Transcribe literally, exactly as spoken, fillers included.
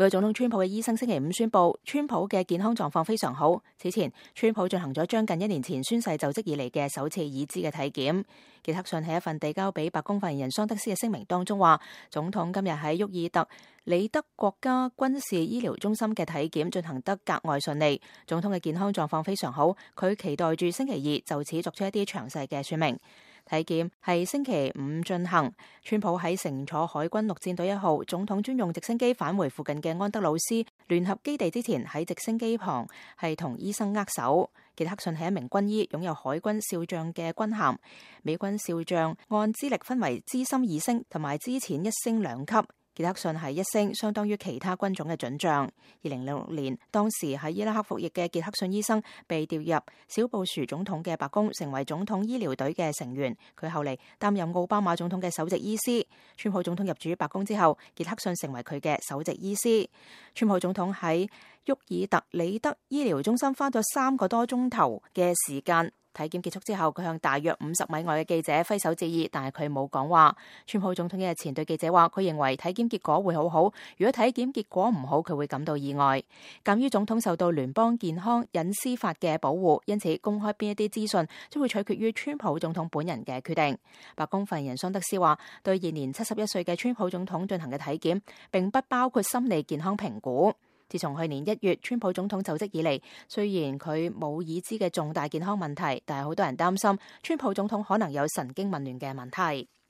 美國總統川普嘅醫生星期五宣布，川普嘅健康狀況非常好。此前，川普進行咗將近一年前宣誓就職以嚟嘅首次已知嘅體檢。傑克遜喺一份遞交俾白宮發言人桑德斯嘅聲明當中話，總統今日喺沃爾特里德國家軍事醫療中心嘅體檢進行得格外順利，總統嘅健康狀況非常好。佢期待住星期二就此作出一啲詳細嘅說明。體檢係星期五進行，川普喺乘坐海軍陸戰隊一號總統專用直升機返回附近嘅安德魯斯聯合基地之前，喺直升機旁係同醫生握手。傑克遜係一名軍醫，擁有海軍少將嘅軍銜。美軍少將按資歷分為資深二星同埋資淺一星兩級。傑克遜係一星，相當於其他軍種嘅准將。二零零六年，當時喺伊拉克服役嘅傑克遜醫生被調入小布殊總統嘅白宮，成為總統醫療隊嘅成員。佢後嚟擔任奧巴馬總統嘅首席醫師。川普總統入主白宮之後，傑克遜成為佢嘅首席醫師。川普總統喺沃爾特里德醫療中心花咗三個多鐘頭嘅時間。體檢結束之後，佢向大約五十米外嘅記者揮手致意，但係佢冇講話。川普總統嘅日前對記者話，佢認為體檢結果會好好，如果體檢結果唔好，佢會感到意外。鑑於總統受到聯邦健康隱私法嘅保護，因此公開邊一啲資訊將會取決於川普總統本人嘅決定。白宮發言人桑德斯話，對現年七十一歲嘅川普總統進行嘅體檢並不包括心理健康評估。自從去年一月川普總統就職以嚟，雖然佢冇已知嘅重大健康問題，但係好多人擔心川普總統可能有神經紊亂嘅問題。